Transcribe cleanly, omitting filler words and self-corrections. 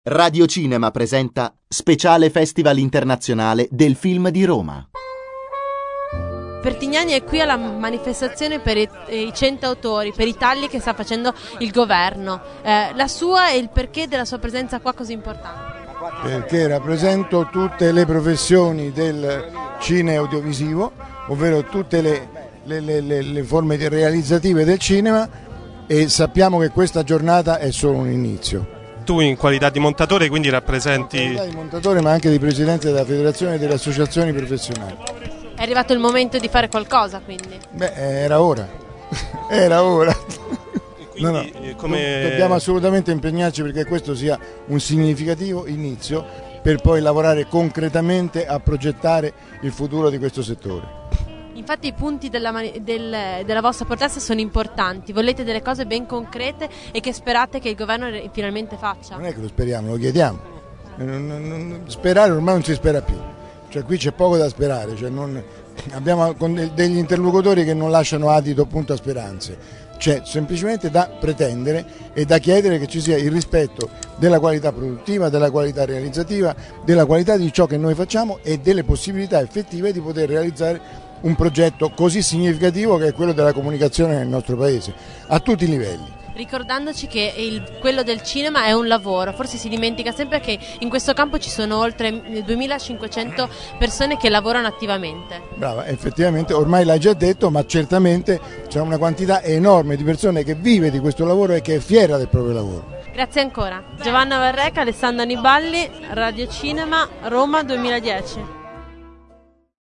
Radio Cinema presenta Speciale Festival Internazionale del Film di Roma. Pertignani è qui alla manifestazione per i 100 autori, per i tagli che sta facendo il governo. La sua e il perché della sua presenza qua così importante? Perché rappresento tutte le professioni del cine audiovisivo, ovvero tutte le forme realizzative del cinema, e sappiamo che questa giornata è solo un inizio. Tu in qualità di montatore quindi rappresenti... In qualità di montatore, ma anche di presidente della federazione delle associazioni professionali. È arrivato il momento di fare qualcosa, quindi? Beh, era ora. Era ora. Quindi, come... Dobbiamo assolutamente impegnarci perché questo sia un significativo inizio per poi lavorare concretamente a progettare il futuro di questo settore. Infatti i punti della vostra protesta sono importanti, volete delle cose ben concrete e che sperate che il governo finalmente faccia? Non è che lo speriamo, lo chiediamo. Sperare ormai non si spera più, cioè qui c'è poco da sperare, abbiamo degli interlocutori che non lasciano adito appunto a speranze, c'è semplicemente da pretendere e da chiedere che ci sia il rispetto della qualità produttiva, della qualità realizzativa, della qualità di ciò che noi facciamo e delle possibilità effettive di poter realizzare un progetto così significativo che è quello della comunicazione nel nostro paese, a tutti i livelli. Ricordandoci che quello del cinema è un lavoro, forse si dimentica sempre che in questo campo ci sono oltre 2500 persone che lavorano attivamente. Brava, effettivamente ormai l'hai già detto, ma certamente c'è una quantità enorme di persone che vive di questo lavoro e che è fiera del proprio lavoro. Grazie ancora. Giovanna Varreca, Alessandro Aniballi, Radio Cinema, Roma 2010.